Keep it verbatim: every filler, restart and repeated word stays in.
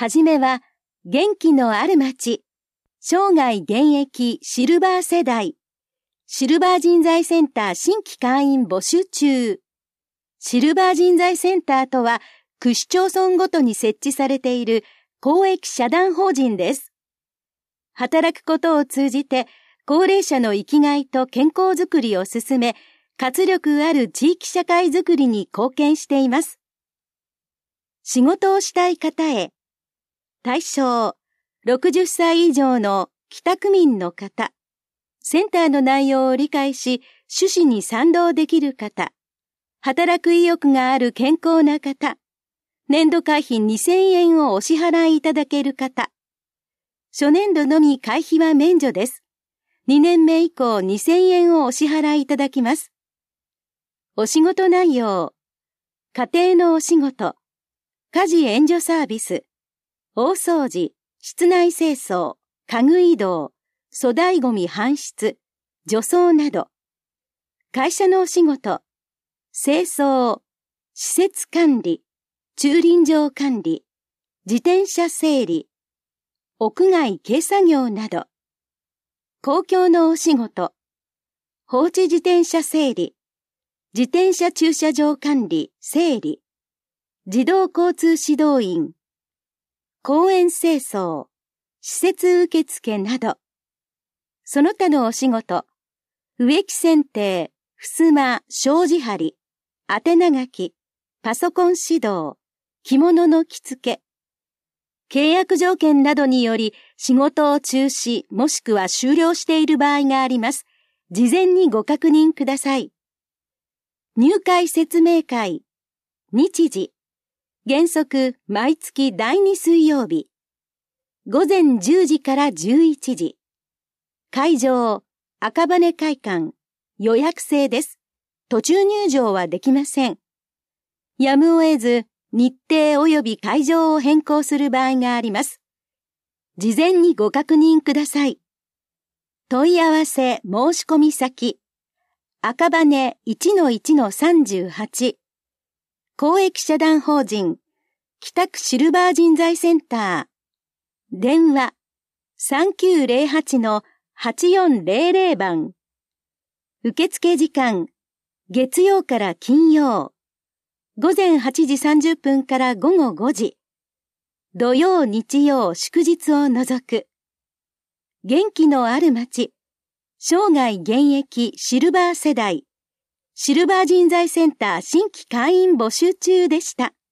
はじめは、元気のある街、生涯現役シルバー世代、シルバー人材センター新規会員募集中。シルバー人材センターとは、区市町村ごとに設置されている公益社団法人です。働くことを通じて、高齢者の生きがいと健康づくりを進め、活力ある地域社会づくりに貢献しています。仕事をしたい方へ。対象、ろくじゅっさい以上の帰宅民の方。センターの内容を理解し、趣旨に賛同できる方。働く意欲がある健康な方。年度会費にせんえんをお支払いいただける方。初年度のみ会費は免除です。にねんめ以降にせんえんをお支払いいただきます。お仕事内容。家庭のお仕事。家事援助サービス。大掃除、室内清掃、家具移動、粗大ごみ搬出、除草など。会社のお仕事。清掃、施設管理、駐輪場管理、自転車整理、屋外軽作業など。公共のお仕事。放置自転車整理、自転車駐車場管理、整理、児童交通指導員、公園清掃、施設受付など。その他のお仕事、植木剪定、襖、障子張り、宛名書き、パソコン指導、着物の着付け。契約条件などにより仕事を中止もしくは終了している場合があります。事前にご確認ください。入会説明会。日時。原則毎月だいに水曜日。午前じゅうじからじゅういちじ。会場、赤羽会館。予約制です。途中入場はできません。やむを得ず、日程及び会場を変更する場合があります。事前にご確認ください。問い合わせ申し込み先。赤羽 いちのいちのさんじゅうはち。公益社団法人、北区シルバー人材センター。電話 さんきゅうゼロはちのはちよんゼロゼロ 番。受付時間、月曜から金曜。午前はちじさんじゅっぷんから午後ごじ。土曜、日曜、祝日を除く。元気のある街。生涯現役シルバー世代。シルバー人材センター新規会員募集中でした。